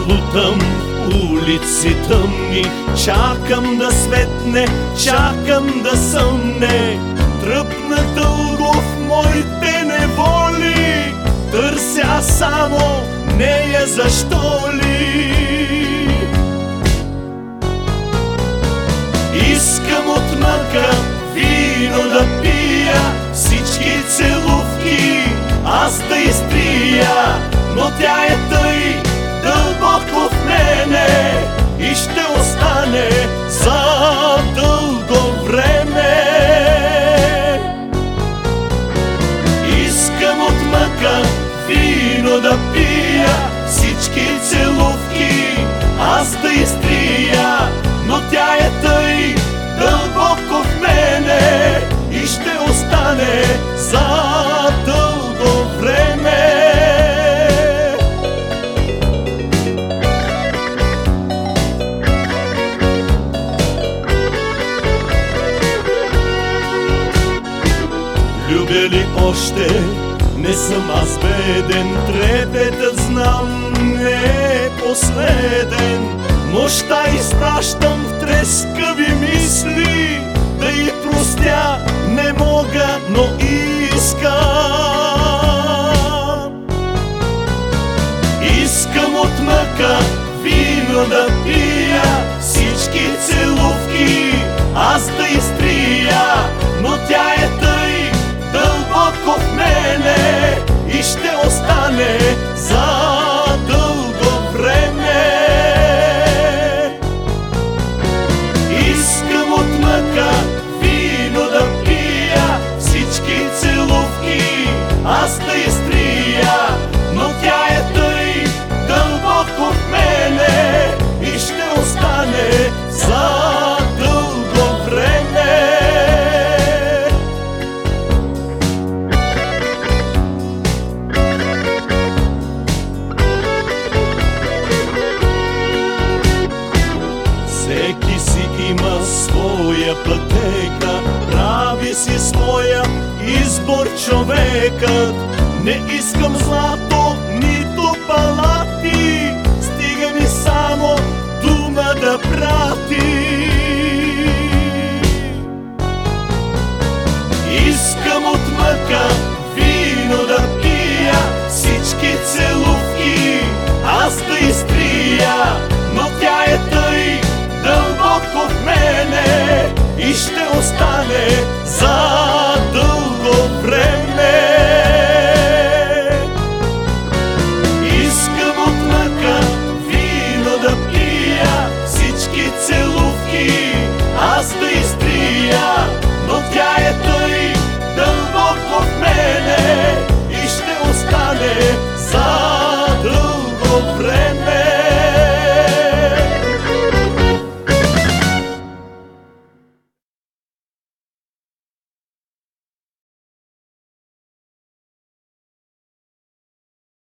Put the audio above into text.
лутам улици тъмни, чакам да светне, чакам да съмне. Тръпна дълго в моите неволи, търся само нея, защо ли? Искам от мъка вино да пия, всички целувки аз да изтрия, но тя е тъй дълбоко в мене и ще остане за дълго време. Искам от мъка вино да пия, всички целувки аз да изтрия, но тя е тъй дълбоко в мене и ще остане за дълго време. Любя ли още? Не съм аз беден, трепетът знам не е последен. Нощта изпращам в трескави мисли, да й простя не мога, но искам. Искам от мъка вино да пия, всички целувки аз да изтрия, но тя е тъй дълбоко в мене и ще остане за дълго време. Искам от мъка вино да пия, всички целувки аз да изтрия, но тя е тъй дълбоко в мене и ще остане за дълго време. Всеки си има своя пътека, прави си своя избор човекът. Не искам злато, нито палати, стига ми само дума да прати.